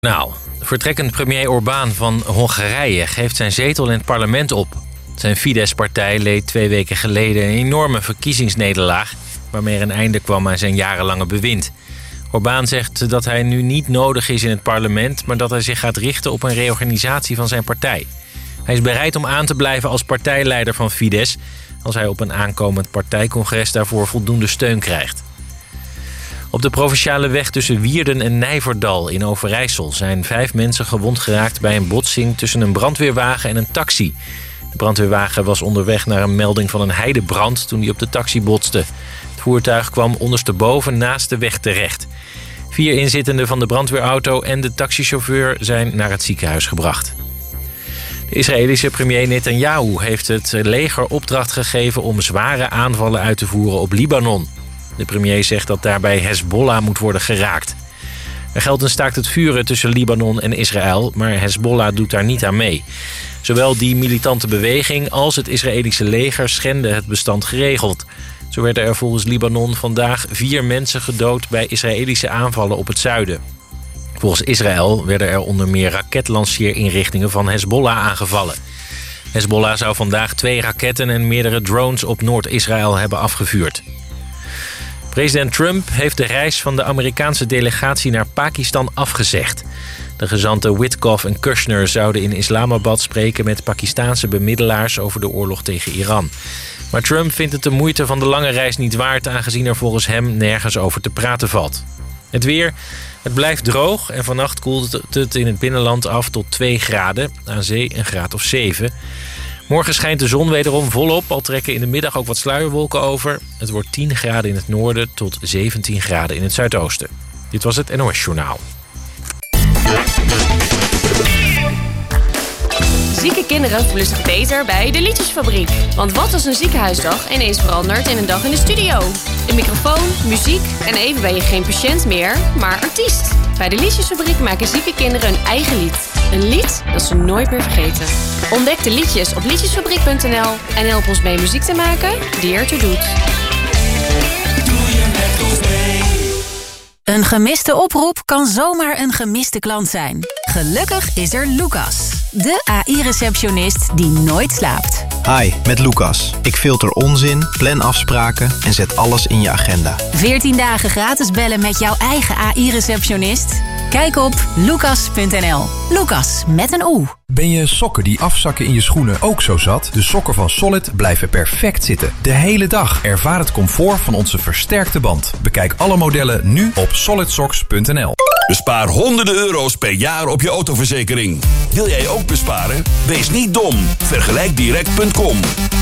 Nou, vertrekkend premier Orbán van Hongarije geeft zijn zetel in het parlement op. Zijn Fidesz-partij leed 2 weken geleden een enorme verkiezingsnederlaag, waarmee er een einde kwam aan zijn jarenlange bewind. Orbán zegt dat hij nu niet nodig is in het parlement, maar dat hij zich gaat richten op een reorganisatie van zijn partij. Hij is bereid om aan te blijven als partijleider van Fidesz, als hij op een aankomend partijcongres daarvoor voldoende steun krijgt. Op de provinciale weg tussen Wierden en Nijverdal in Overijssel zijn 5 mensen gewond geraakt bij een botsing tussen een brandweerwagen en een taxi. De brandweerwagen was onderweg naar een melding van een heidebrand toen die op de taxi botste. Het voertuig kwam ondersteboven naast de weg terecht. 4 inzittenden van de brandweerauto en de taxichauffeur zijn naar het ziekenhuis gebracht. De Israëlische premier Netanyahu heeft het leger opdracht gegeven om zware aanvallen uit te voeren op Libanon. De premier zegt dat daarbij Hezbollah moet worden geraakt. Er geldt een staakt het vuren tussen Libanon en Israël, maar Hezbollah doet daar niet aan mee. Zowel die militante beweging als het Israëlische leger schenden het bestand geregeld. Zo werden er volgens Libanon vandaag 4 mensen gedood bij Israëlische aanvallen op het zuiden. Volgens Israël werden er onder meer raketlanceerinrichtingen van Hezbollah aangevallen. Hezbollah zou vandaag 2 raketten en meerdere drones op Noord-Israël hebben afgevuurd. President Trump heeft de reis van de Amerikaanse delegatie naar Pakistan afgezegd. De gezanten Witkoff en Kushner zouden in Islamabad spreken met Pakistaanse bemiddelaars over de oorlog tegen Iran. Maar Trump vindt het de moeite van de lange reis niet waard, aangezien er volgens hem nergens over te praten valt. Het weer. Het blijft droog en vannacht koelt het in het binnenland af tot 2 graden. Aan zee een graad of 7. Morgen schijnt de zon wederom volop, al trekken in de middag ook wat sluierwolken over. Het wordt 10 graden in het noorden tot 17 graden in het zuidoosten. Dit was het NOS Journaal. Zieke kinderen voelen zich beter bij de Liedjesfabriek. Want wat als een ziekenhuisdag ineens verandert in een dag in de studio? Een microfoon, muziek en even ben je geen patiënt meer, maar artiest. Bij de Liedjesfabriek maken zieke kinderen hun eigen lied. Een lied dat ze nooit meer vergeten. Ontdek de liedjes op liedjesfabriek.nl en help ons mee muziek te maken die ertoe doet. Doe je met ons mee? Een gemiste oproep kan zomaar een gemiste klant zijn. Gelukkig is er Lucas, de AI-receptionist die nooit slaapt. Hi, met Lucas. Ik filter onzin, plan afspraken en zet alles in je agenda. 14 dagen gratis bellen met jouw eigen AI-receptionist? Kijk op lucas.nl. Lucas met een O. Ben je sokken die afzakken in je schoenen ook zo zat? De sokken van Solid blijven perfect zitten. De hele dag. Ervaar het comfort van onze versterkte band. Bekijk alle modellen nu op solidsocks.nl. Bespaar honderden euro's per jaar op je autoverzekering. Wil jij ook besparen? Wees niet dom. Vergelijkdirect.com.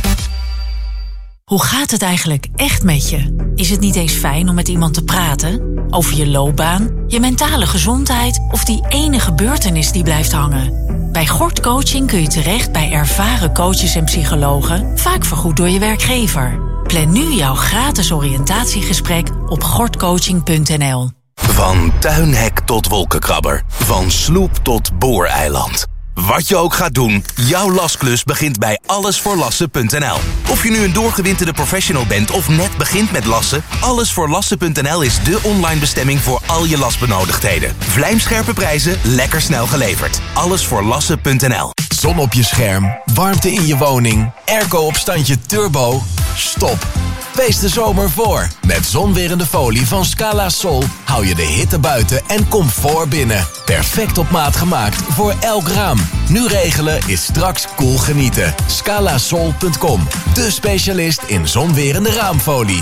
Hoe gaat het eigenlijk echt met je? Is het niet eens fijn om met iemand te praten? Over je loopbaan, je mentale gezondheid of die ene gebeurtenis die blijft hangen? Bij Gort Coaching kun je terecht bij ervaren coaches en psychologen, vaak vergoed door je werkgever. Plan nu jouw gratis oriëntatiegesprek op gortcoaching.nl. Van tuinhek tot wolkenkrabber. Van sloep tot booreiland. Wat je ook gaat doen, jouw lasklus begint bij allesvoorlassen.nl. Of je nu een doorgewinterde professional bent of net begint met lassen, allesvoorlassen.nl is de online bestemming voor al je lasbenodigdheden. Vlijmscherpe prijzen, lekker snel geleverd. Allesvoorlassen.nl. Zon op je scherm, warmte in je woning, airco op standje turbo. Stop. Wees de zomer voor. Met zonwerende folie van Scala Sol hou je de hitte buiten en comfort binnen. Perfect op maat gemaakt voor elk raam. Nu regelen is straks cool genieten. Scalasol.com, de specialist in zonwerende raamfolie.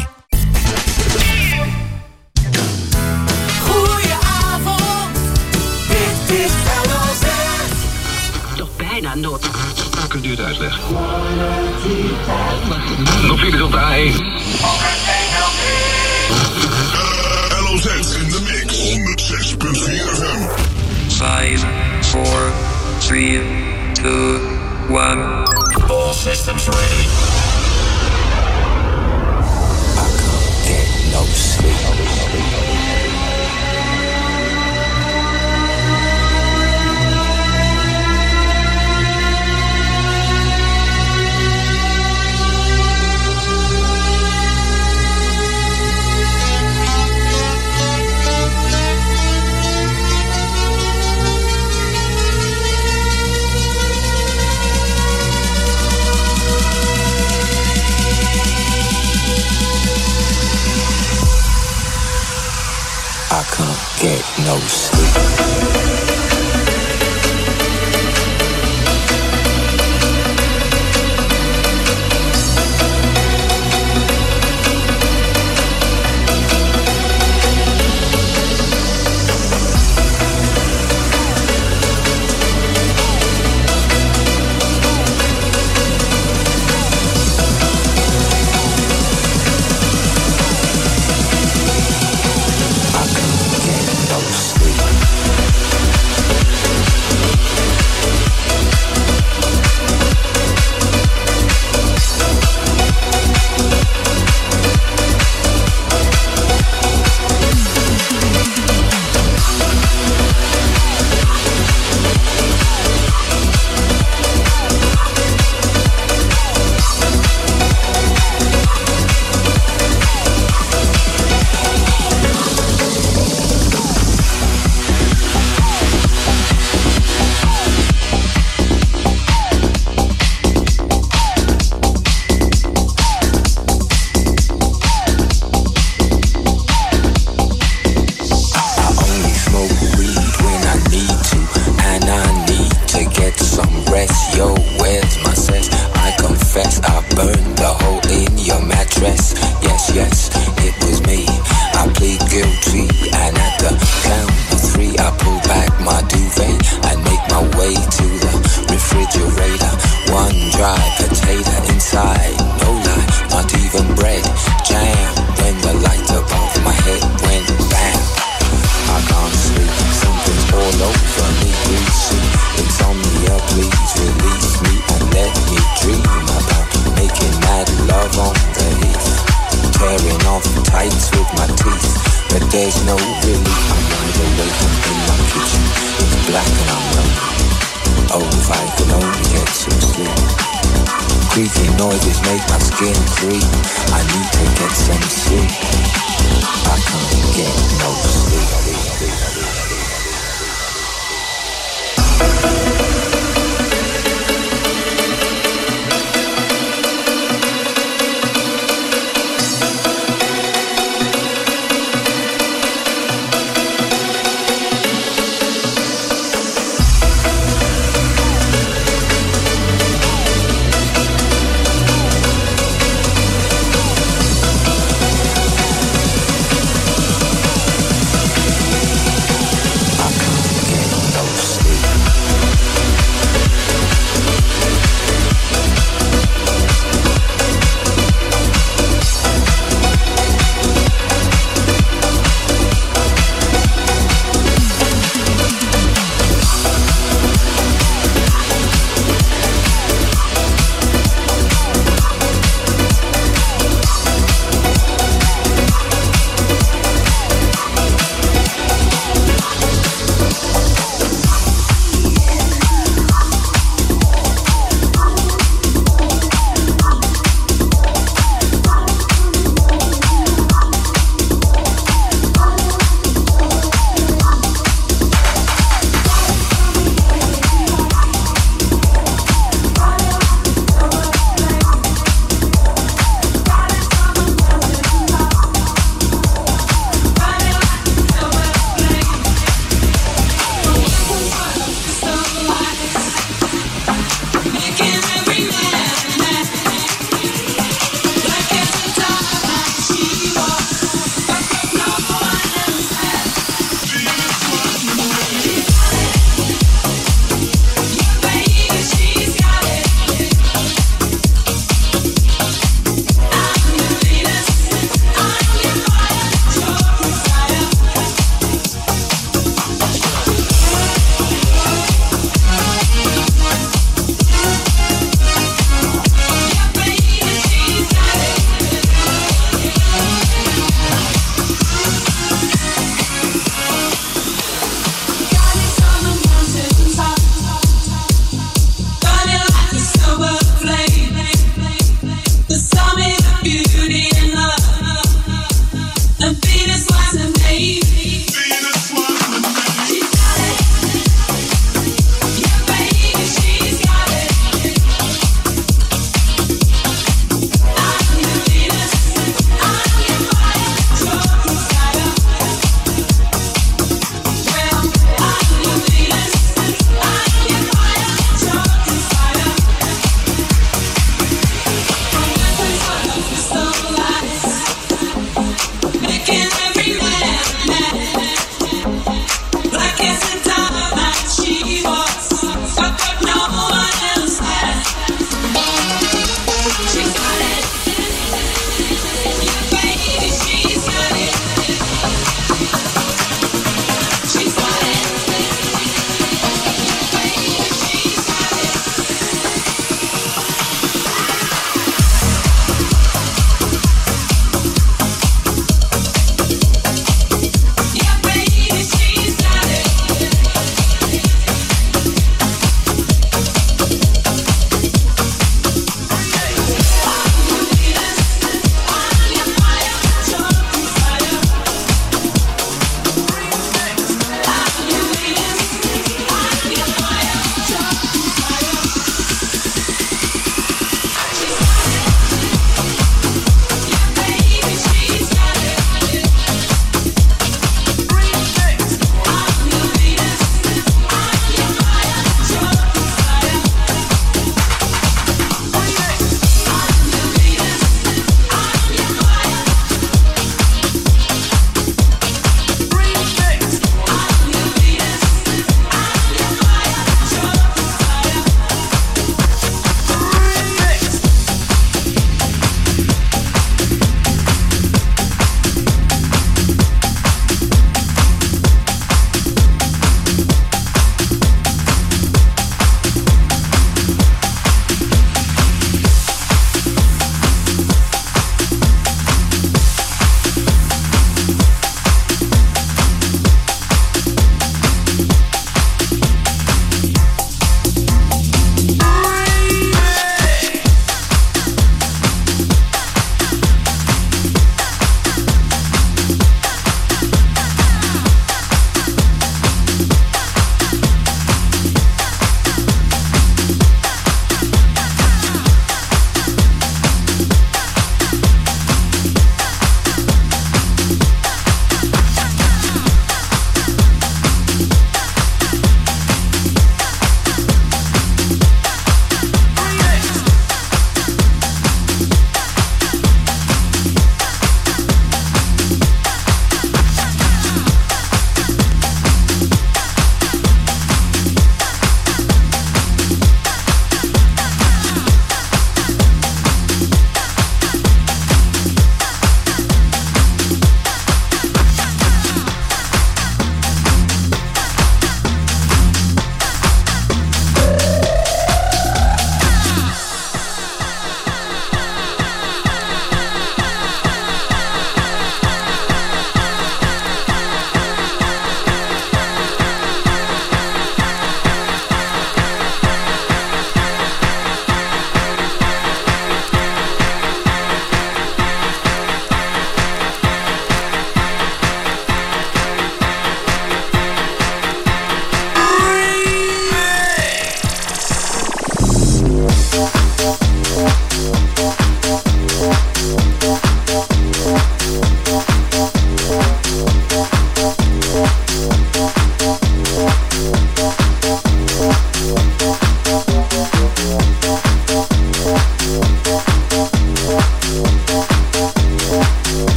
Goedenavond, dit is LOZ. Toch bijna nood. Kunt u het uitleggen? Nog files op de A1. LOZ in de mix. 106.4 FM. 5, 4, 3, 2, 1. All systems ready. I can't get no sleep. no sleep.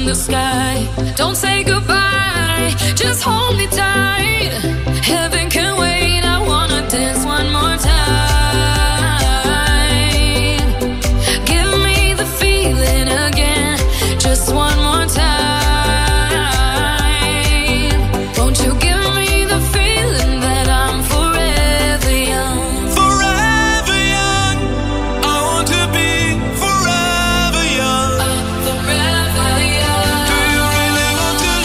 the sky. Don't say goodbye, just hold me tight. Heaven can wait, I wanna dance one more time. Give me the feeling again, just one more time. Won't you give me the feeling that I'm forever young? Forever young. I want to be forever young. Forever young. Do you really want to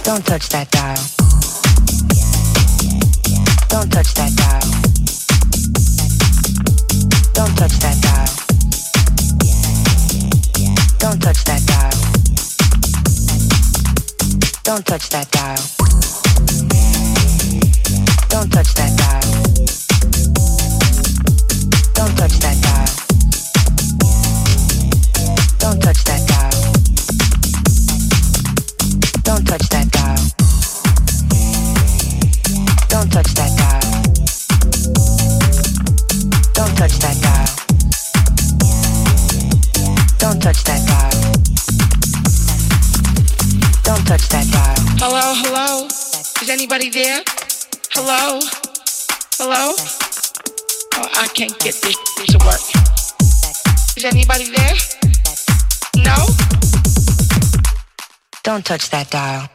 Don't touch that dial. Don't touch that dial. Don't touch that dial. Don't touch that dial. Don't touch that dial. Don't touch that dial. Don't touch that dial. Don't touch that dial. Don't touch that dial. Don't touch that dial. Don't touch that dial. Don't touch that dial. Don't touch that dial. Hello, hello? Is anybody there? Hello? Hello? Oh, I can't get this to work. Is anybody there? No? Don't touch that dial.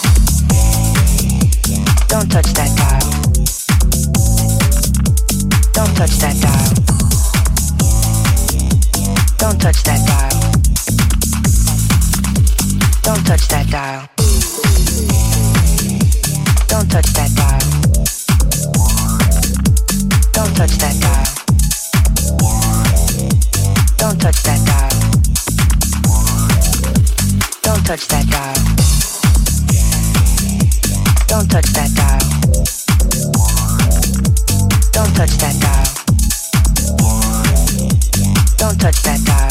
Don't touch that dial. Don't touch that dial. Don't touch that dial. Don't touch that dial. Don't touch that dial. Don't touch that dial. Don't touch that dial. Don't touch that dial. Don't touch that dial. Don't touch that dial. Don't touch that dial.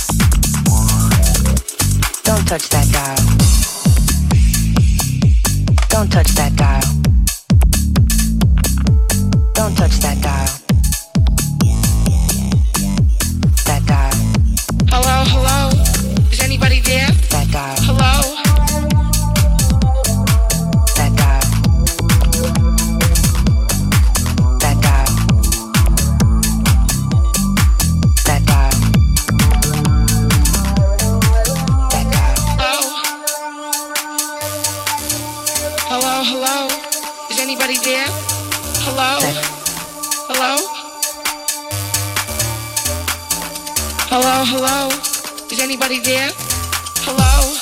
Don't touch that dial. Don't touch that dial. Don't touch that dial. That dial. Hello, hello? Is anybody there? That dial. Hello? That dial. That dial. That dial. That dial. Hello, hello? Is anybody there? Hello? Hello? Hello, hello? Is anybody there? Hello?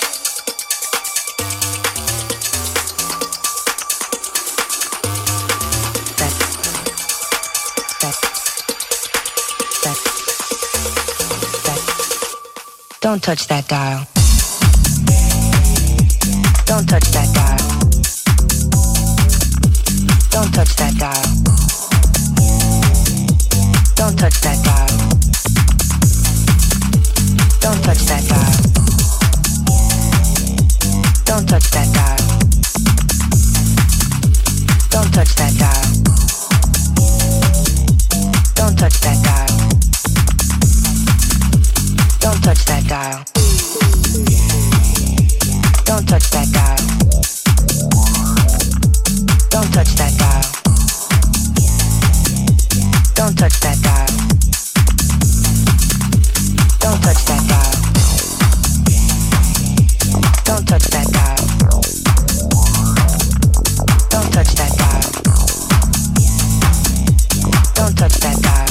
Don't touch that dial. Don't touch that dial. Don't touch that dial. Don't touch that dial. Don't touch that dial. Don't touch that dial. Don't touch that dial. Don't touch that dial. Don't touch that dial. Don't touch that dial. Don't touch that dial. Don't touch that dial. Don't touch that dial. Don't touch that dial. Don't touch that dial. Don't touch that dial.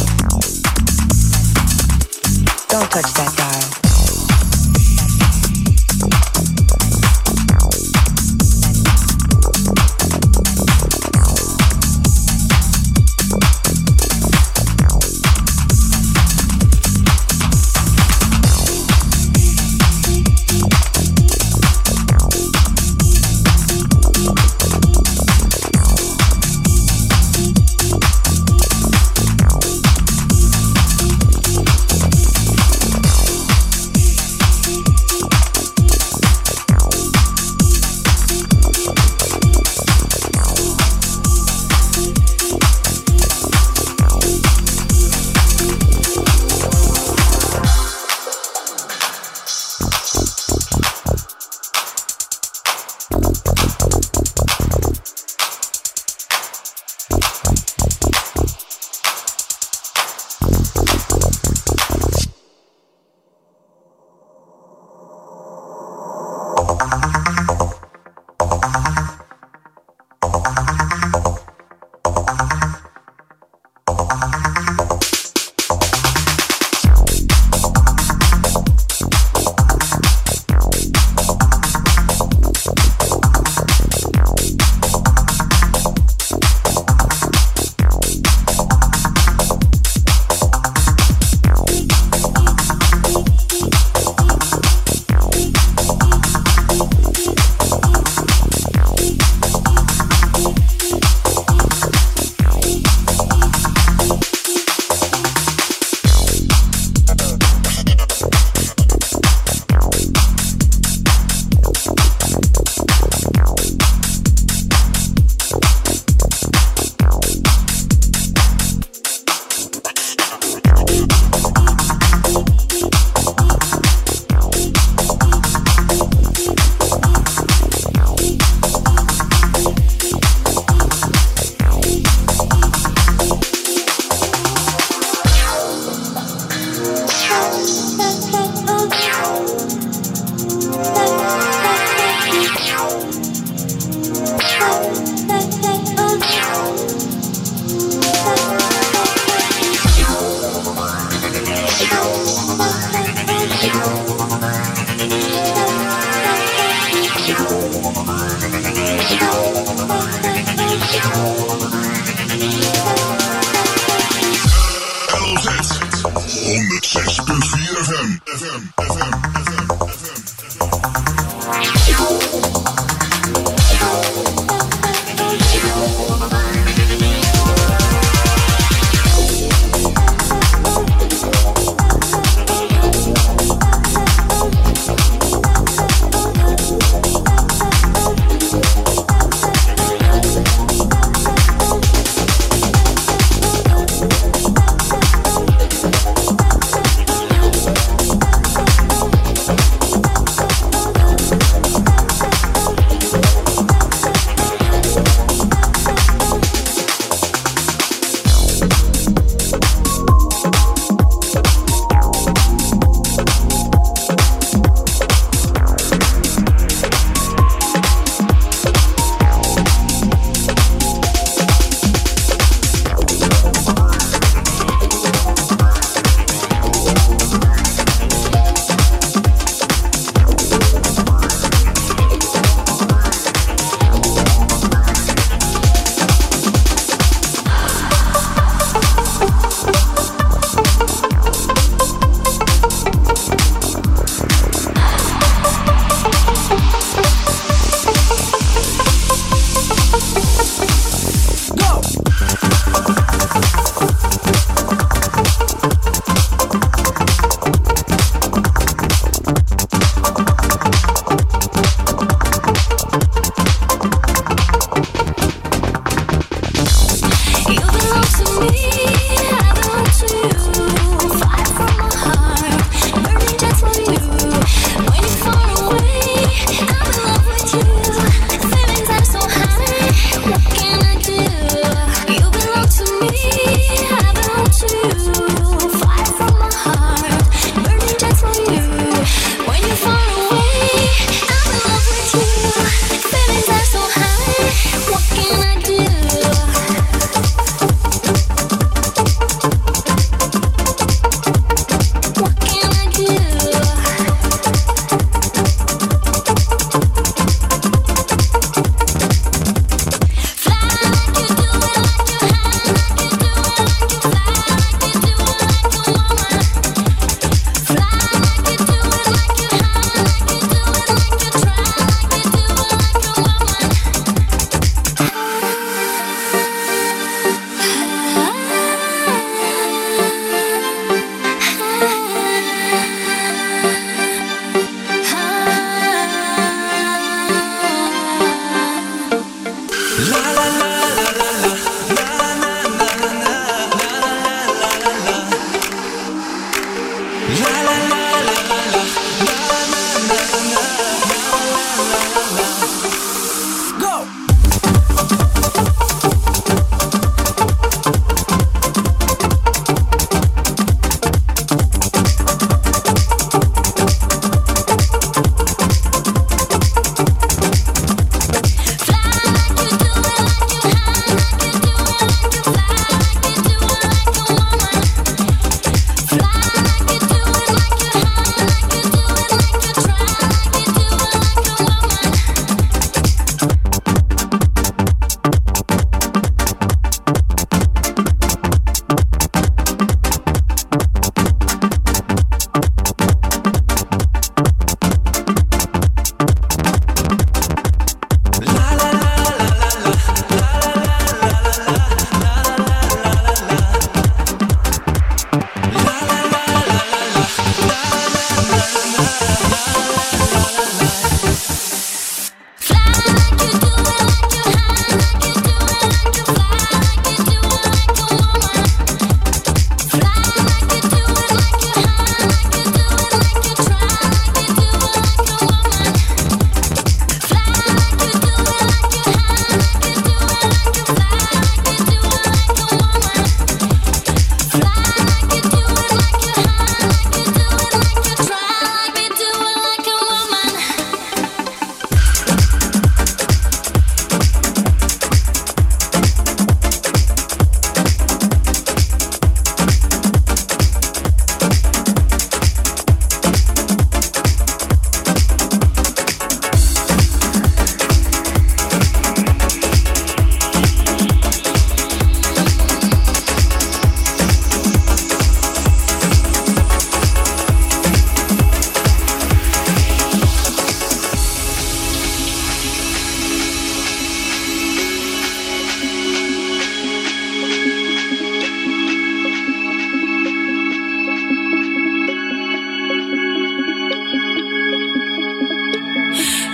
Don't touch that dial.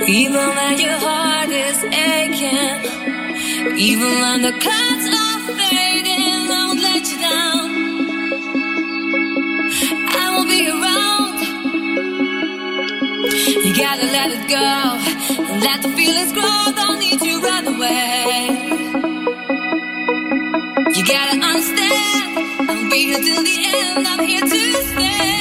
Even when your heart is aching, even when the clouds are fading, I won't let you down. I will be around. You gotta let it go and let the feelings grow. Don't need to run away. You gotta understand, I'll be here till the end. I'm here to stay.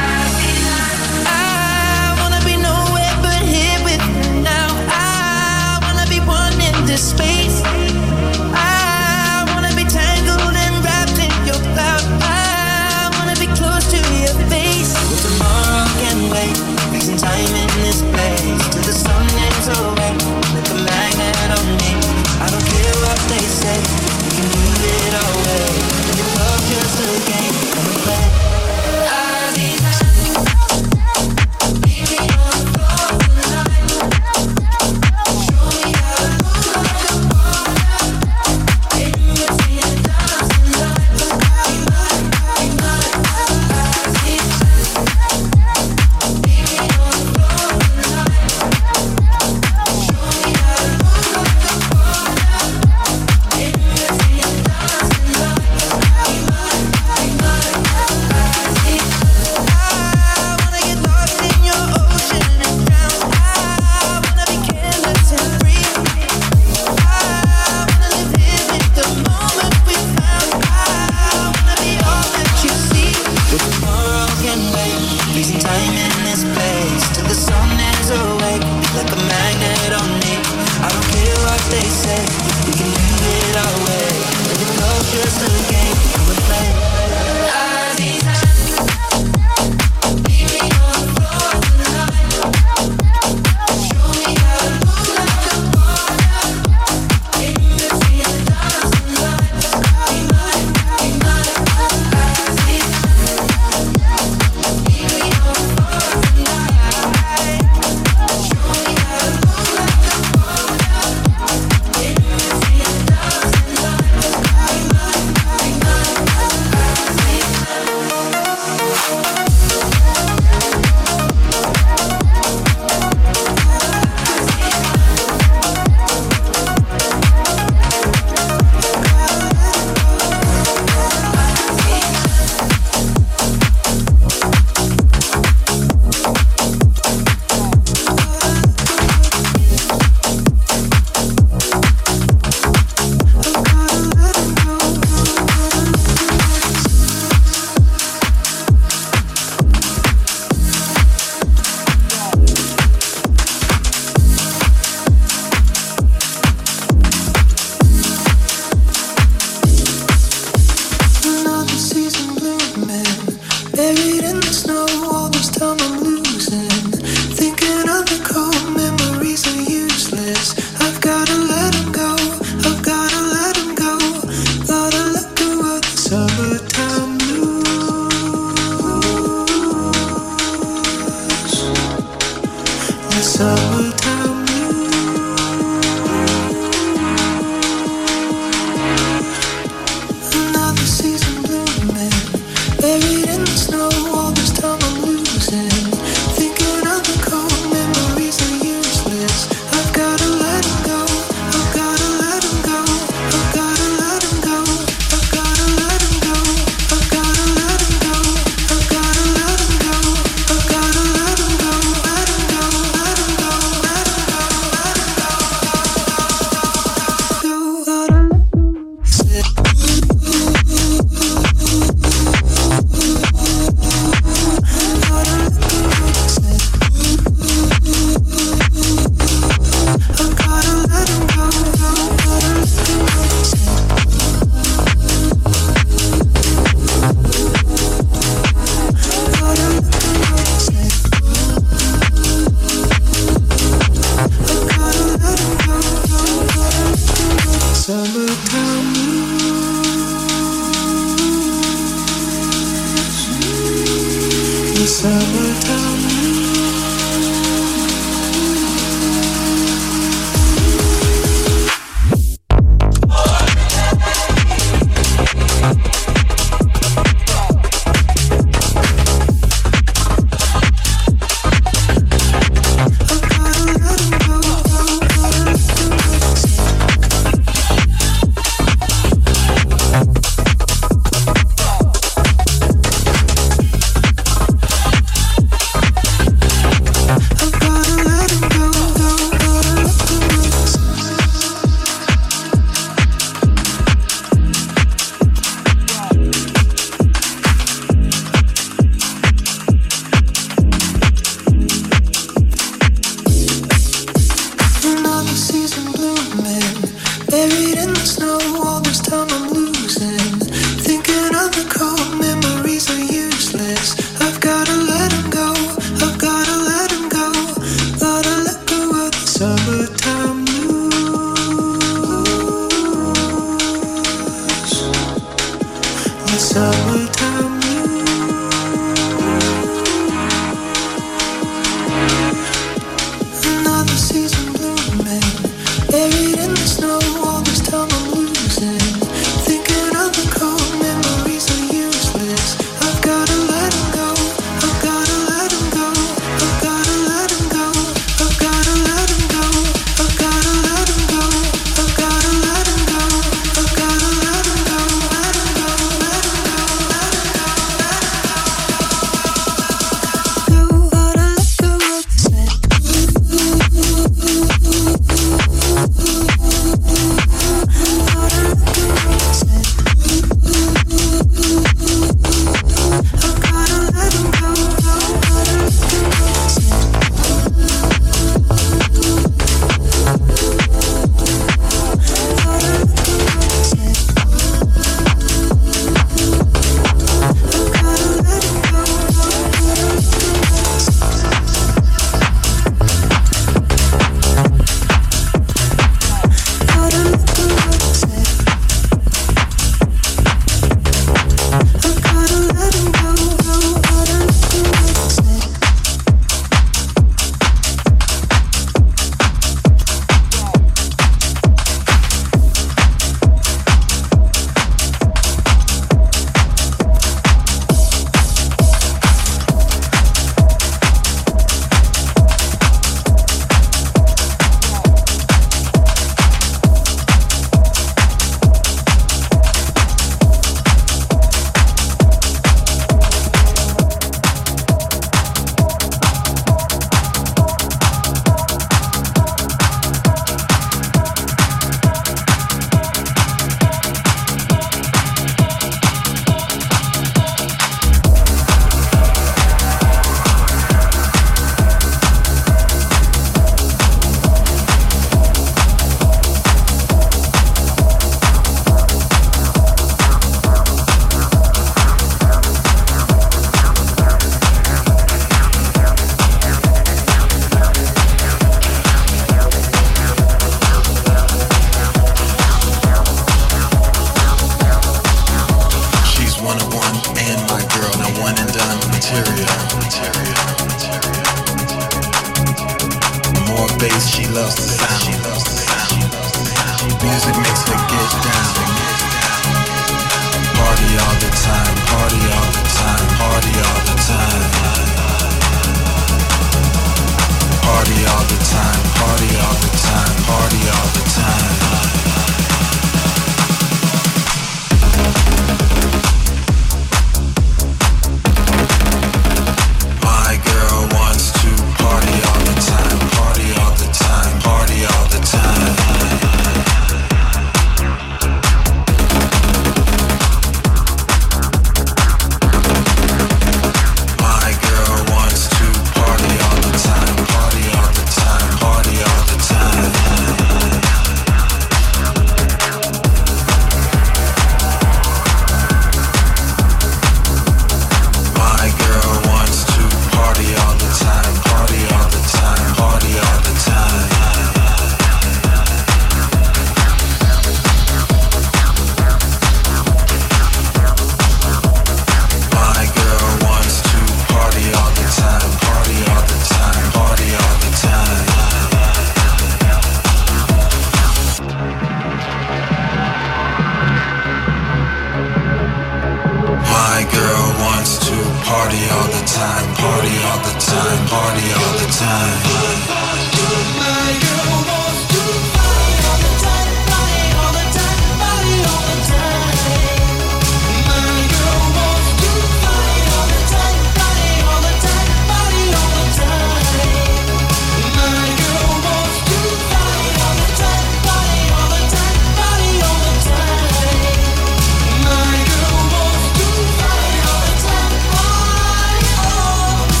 all the time, party all the time, party all the time. My girl wants to party all the time, party all the time, party all the time. My girl wants to party all the time, party all the time, party all the time. My girl wants to party all the time, party all the time, party all the time. My girl wants to party all the time, party all the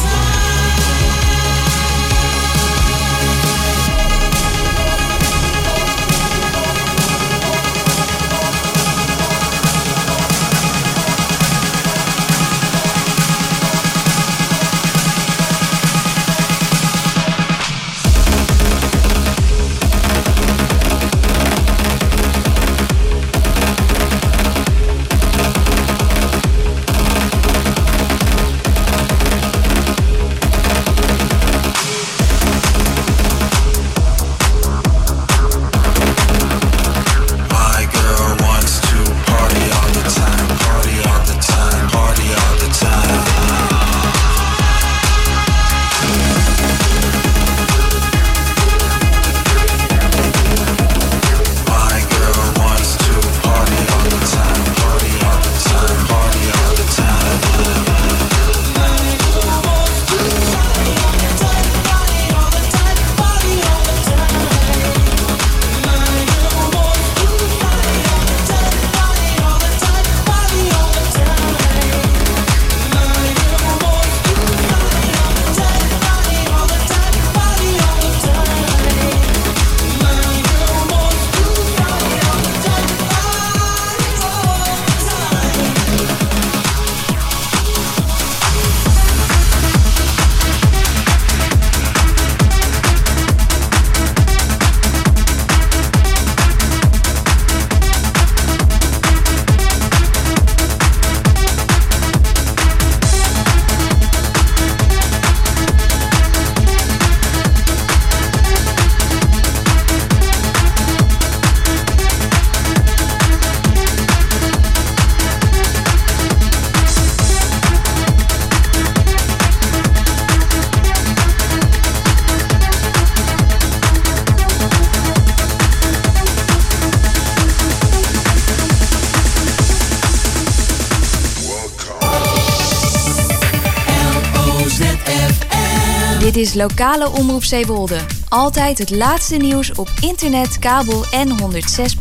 Dit is lokale omroep Zeewolde. Altijd het laatste nieuws op internet, kabel en 106.4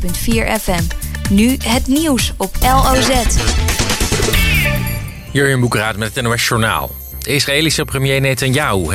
FM. Nu het nieuws op LOZ. Jurjen Boekraat met het NOS Journaal. De Israëlische premier Netanyahu